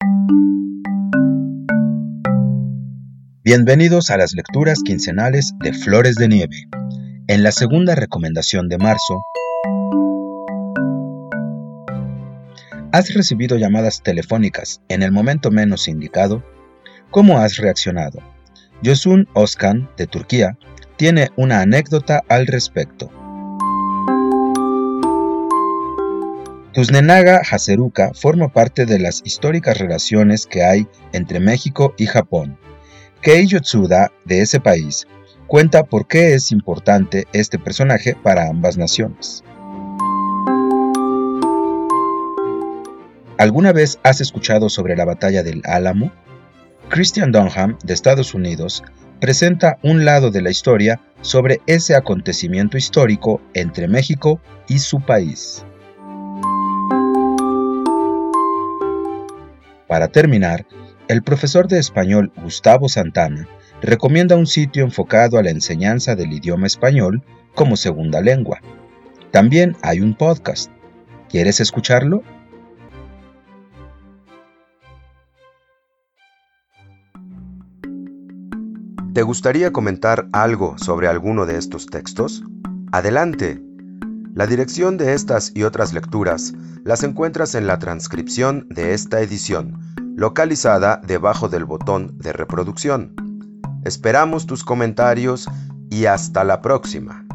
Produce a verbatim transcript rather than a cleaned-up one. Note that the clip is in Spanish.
Bienvenidos a las lecturas quincenales de Flores de Nieve. En la segunda recomendación de marzo, ¿has recibido llamadas telefónicas en el momento menos indicado? ¿Cómo has reaccionado? Yosun Özkan, de Turquía, tiene una anécdota al respecto. Tuznenaga Haseruka forma parte de las históricas relaciones que hay entre México y Japón. Kei Yotsuda, de ese país, cuenta por qué es importante este personaje para ambas naciones. ¿Alguna vez has escuchado sobre la Batalla del Álamo? Christian Dunham, de Estados Unidos, presenta un lado de la historia sobre ese acontecimiento histórico entre México y su país. Para terminar, el profesor de español Gustavo Santana recomienda un sitio enfocado a la enseñanza del idioma español como segunda lengua. También hay un podcast. ¿Quieres escucharlo? ¿Te gustaría comentar algo sobre alguno de estos textos? ¡Adelante! La dirección de estas y otras lecturas las encuentras en la transcripción de esta edición, localizada debajo del botón de reproducción. Esperamos tus comentarios y hasta la próxima.